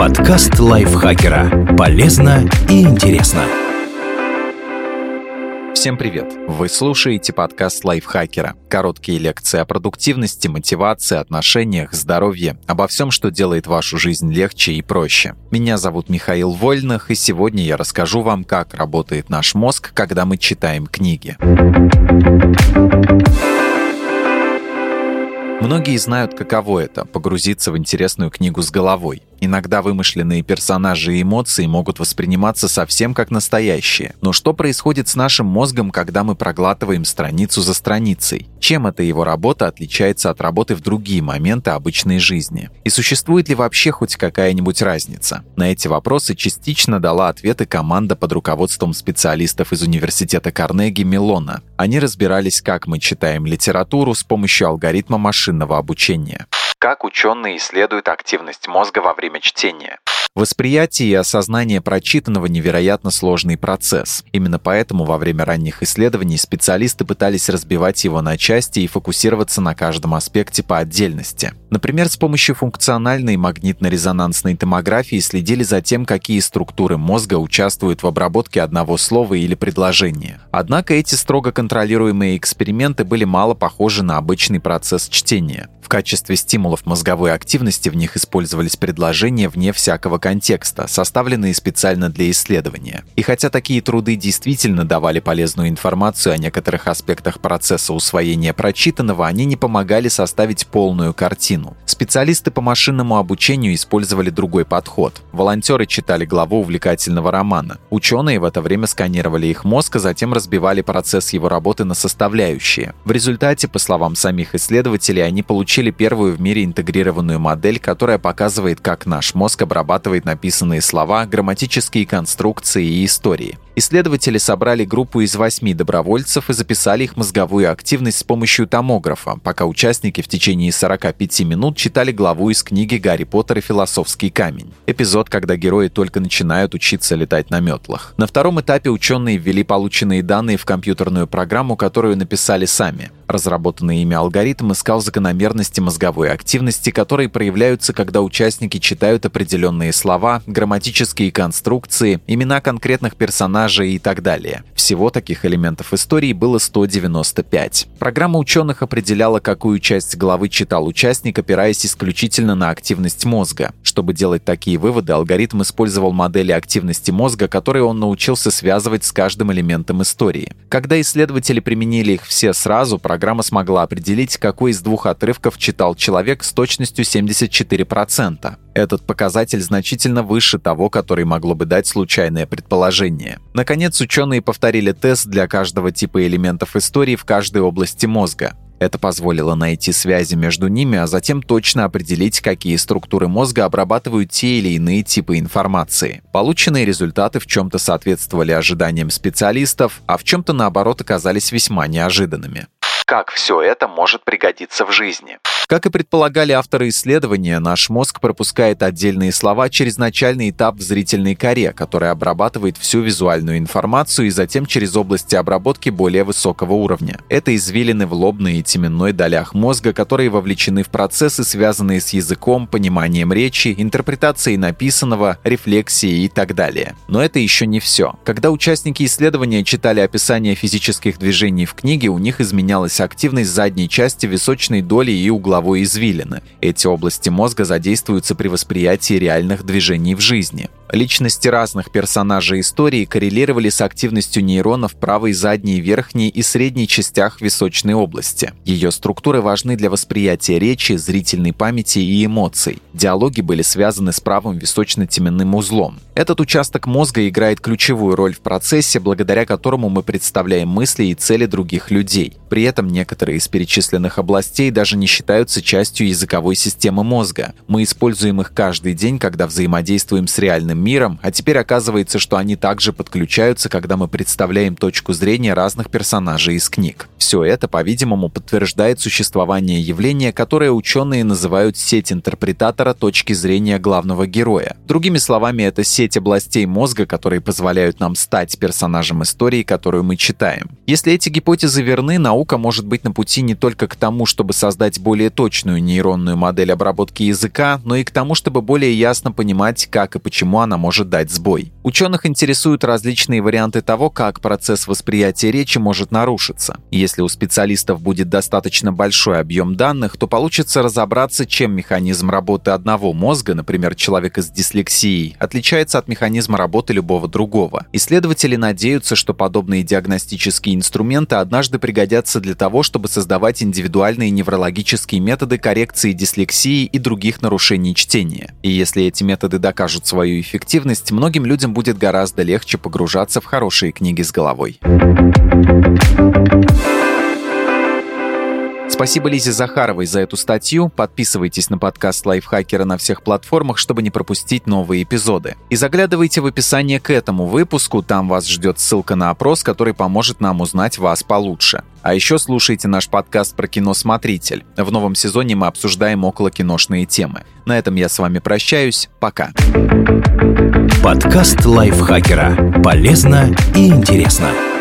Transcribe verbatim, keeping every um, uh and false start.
Подкаст лайфхакера. Полезно и интересно. Всем привет! Вы слушаете подкаст лайфхакера. Короткие лекции о продуктивности, мотивации, отношениях, здоровье, обо всем, что делает вашу жизнь легче и проще. Меня зовут Михаил Вольных, и сегодня я расскажу вам, как работает наш мозг, когда мы читаем книги. Многие знают, каково это – погрузиться в интересную книгу с головой. Иногда вымышленные персонажи и эмоции могут восприниматься совсем как настоящие. Но что происходит с нашим мозгом, когда мы проглатываем страницу за страницей? Чем эта его работа отличается от работы в другие моменты обычной жизни? И существует ли вообще хоть какая-нибудь разница? На эти вопросы частично дала ответы команда под руководством специалистов из университета Карнеги Меллона. Они разбирались, как мы читаем литературу с помощью алгоритма машинного обучения. Как ученые исследуют активность мозга во время чтения. Восприятие и осознание прочитанного – невероятно сложный процесс. Именно поэтому во время ранних исследований специалисты пытались разбивать его на части и фокусироваться на каждом аспекте по отдельности. Например, с помощью функциональной магнитно-резонансной томографии следили за тем, какие структуры мозга участвуют в обработке одного слова или предложения. Однако эти строго контролируемые эксперименты были мало похожи на обычный процесс чтения. В качестве стимулов мозговой активности в них использовались предложения вне всякого контекста, составленные специально для исследования. И хотя такие труды действительно давали полезную информацию о некоторых аспектах процесса усвоения прочитанного, они не помогали составить полную картину. Специалисты по машинному обучению использовали другой подход. Волонтеры читали главу увлекательного романа. Ученые в это время сканировали их мозг, а затем разбивали процесс его работы на составляющие. В результате, по словам самих исследователей, они получили первую в мире интегрированную модель, которая показывает, как наш мозг обрабатывает написанные слова, грамматические конструкции и истории. Исследователи собрали группу из восьми добровольцев и записали их мозговую активность с помощью томографа, пока участники в течение сорока пяти минут читали главу из книги «Гарри Поттер и философский камень». Эпизод, когда герои только начинают учиться летать на метлах. На втором этапе ученые ввели полученные данные в компьютерную программу, которую написали сами. Разработанный ими алгоритм искал закономерности мозговой активности, которые проявляются, когда участники читают определенные слова, грамматические конструкции, имена конкретных персонажей и так далее. Всего таких элементов истории было сто девяносто пять. Программа ученых определяла, какую часть главы читал участник, опираясь исключительно на активность мозга. Чтобы делать такие выводы, алгоритм использовал модели активности мозга, которые он научился связывать с каждым элементом истории. Когда исследователи применили их все сразу, программа смогла определить, какой из двух отрывков читал человек с точностью семьдесят четыре процента. Этот показатель значительно выше того, который могло бы дать случайное предположение. Наконец, ученые повторили тест для каждого типа элементов истории в каждой области мозга. Это позволило найти связи между ними, а затем точно определить, какие структуры мозга обрабатывают те или иные типы информации. Полученные результаты в чем-то соответствовали ожиданиям специалистов, а в чем-то, наоборот, оказались весьма неожиданными. Как все это может пригодиться в жизни? Как и предполагали авторы исследования, наш мозг пропускает отдельные слова через начальный этап в зрительной коре, который обрабатывает всю визуальную информацию, и затем через области обработки более высокого уровня. Это извилины в лобной и теменной долях мозга, которые вовлечены в процессы, связанные с языком, пониманием речи, интерпретацией написанного, рефлексией и так далее. Но это еще не все. Когда участники исследования читали описание физических движений в книге, у них изменялась активность задней части височной доли и угловой извилины. Эти области мозга задействуются при восприятии реальных движений в жизни. Личности разных персонажей истории коррелировали с активностью нейронов правой, задней, верхней и средней частях височной области. Ее структуры важны для восприятия речи, зрительной памяти и эмоций. Диалоги были связаны с правым височно-теменным узлом. Этот участок мозга играет ключевую роль в процессе, благодаря которому мы представляем мысли и цели других людей. При этом некоторые из перечисленных областей даже не считаются частью языковой системы мозга. Мы используем их каждый день, когда взаимодействуем с реальным миром, а теперь оказывается, что они также подключаются, когда мы представляем точку зрения разных персонажей из книг. Все это, по-видимому, подтверждает существование явления, которое ученые называют сеть интерпретатора точки зрения главного героя. Другими словами, это сеть областей мозга, которые позволяют нам стать персонажем истории, которую мы читаем. Если эти гипотезы верны, наука может быть на пути не только к тому, чтобы создать более точную нейронную модель обработки языка, но и к тому, чтобы более ясно понимать, как и почему она может дать сбой. Ученых интересуют различные варианты того, как процесс восприятия речи может нарушиться. Если у специалистов будет достаточно большой объем данных, то получится разобраться, чем механизм работы одного мозга, например, человека с дислексией, отличается от механизма работы любого другого. Исследователи надеются, что подобные диагностические инструменты однажды пригодятся для того, чтобы создавать индивидуальные неврологические методы коррекции дислексии и других нарушений чтения. И если эти методы докажут свою эффективность, многим людям будет гораздо легче погружаться в хорошие книги с головой. Спасибо Лизе Захаровой за эту статью. Подписывайтесь на подкаст Лайфхакера на всех платформах, чтобы не пропустить новые эпизоды. И заглядывайте в описание к этому выпуску, там вас ждет ссылка на опрос, который поможет нам узнать вас получше. А еще слушайте наш подкаст про кино «Смотритель». В новом сезоне мы обсуждаем околокиношные темы. На этом я с вами прощаюсь. Пока. Подкаст Лайфхакера. Полезно и интересно.